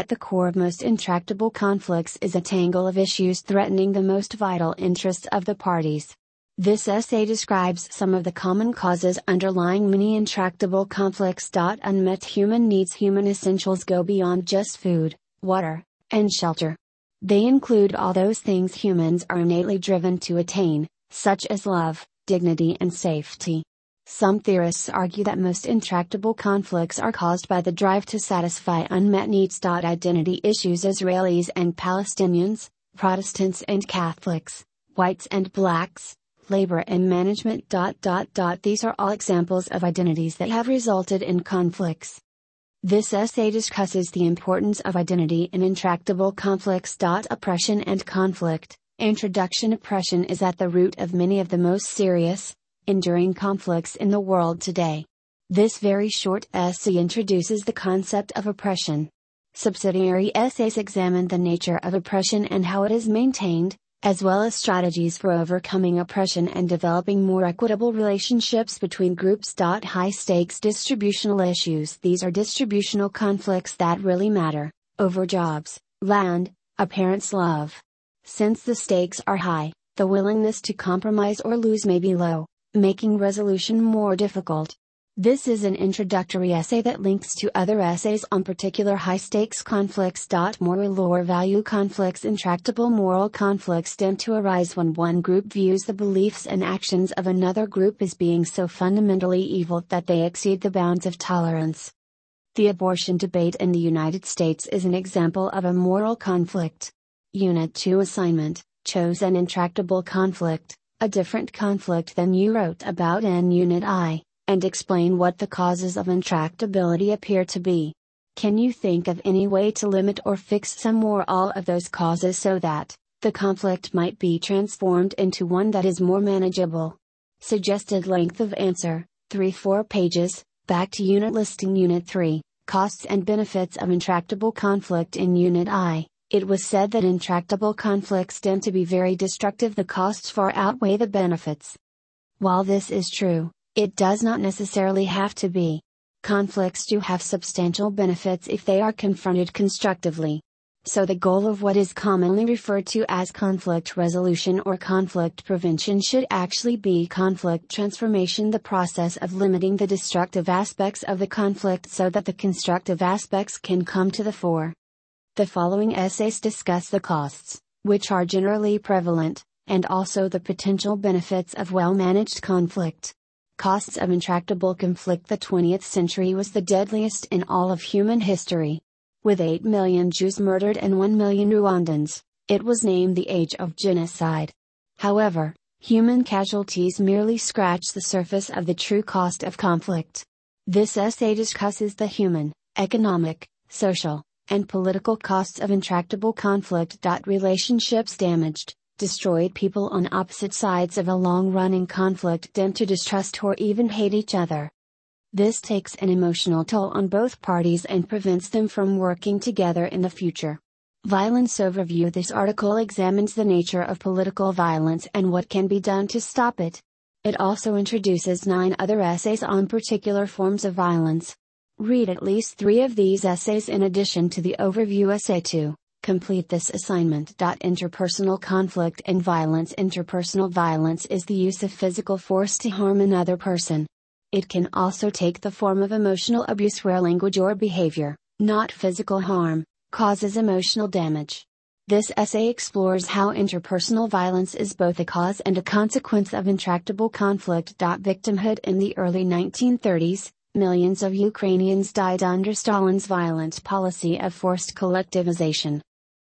at the core of most intractable conflicts is a tangle of issues threatening the most vital interests of the parties. This essay describes some of the common causes underlying many intractable conflicts. Unmet human needs. Human essentials go beyond just food, water, and shelter. They include all those things humans are innately driven to attain, such as love, dignity, and safety. Some theorists argue that most intractable conflicts are caused by the drive to satisfy unmet needs. Identity issues. Israelis and Palestinians, Protestants and Catholics, whites and blacks, labor and management. These are all examples of identities that have resulted in conflicts. This essay discusses the importance of identity in intractable conflicts. Oppression and conflict. Introduction. Oppression is at the root of many of the most serious, enduring conflicts in the world today. This very short essay introduces the concept of oppression. Subsidiary essays examine the nature of oppression and how it is maintained, as well as strategies for overcoming oppression and developing more equitable relationships between groups. High stakes distributional issues. These are distributional conflicts that really matter, over jobs, land, a parent's love. Since the stakes are high, the willingness to compromise or lose may be low, making resolution more difficult. This is an introductory essay that links to other essays on particular high-stakes conflicts. Moral or value conflicts. Intractable moral conflicts tend to arise when one group views the beliefs and actions of another group as being so fundamentally evil that they exceed the bounds of tolerance. The abortion debate in the United States is an example of a moral conflict. Unit 2 assignment, chose an intractable conflict, a different conflict than you wrote about in Unit I, and explain what the causes of intractability appear to be. Can you think of any way to limit or fix some or all of those causes so that the conflict might be transformed into one that is more manageable? Suggested length of answer, 3-4 pages. Back to unit listing. Unit 3, costs and benefits of intractable conflict. In Unit I, it was said that intractable conflicts tend to be very destructive. The costs far outweigh the benefits. While this is true, it does not necessarily have to be. Conflicts do have substantial benefits if they are confronted constructively. So the goal of what is commonly referred to as conflict resolution or conflict prevention should actually be conflict transformation, the process of limiting the destructive aspects of the conflict so that the constructive aspects can come to the fore. The following essays discuss the costs, which are generally prevalent, and also the potential benefits of well-managed conflict. Costs of intractable conflict. The 20th century was the deadliest in all of human history. With 8 million Jews murdered and 1 million Rwandans, it was named the Age of Genocide. However, human casualties merely scratch the surface of the true cost of conflict. This essay discusses the human, economic, social, and political costs of intractable conflict. Relationships damaged, destroyed. People on opposite sides of a long-running conflict tend to distrust or even hate each other. This takes an emotional toll on both parties and prevents them from working together in the future. Violence overview. This article examines the nature of political violence and what can be done to stop it. It also introduces 9 other essays on particular forms of violence. Read at least 3 of these essays in addition to the overview essay to complete this assignment. Interpersonal conflict and violence. Interpersonal violence is the use of physical force to harm another person. It can also take the form of emotional abuse where language or behavior, not physical harm, causes emotional damage. This essay explores how interpersonal violence is both a cause and a consequence of intractable conflict. Victimhood. In the early 1930s, millions of Ukrainians died under Stalin's violent policy of forced collectivization.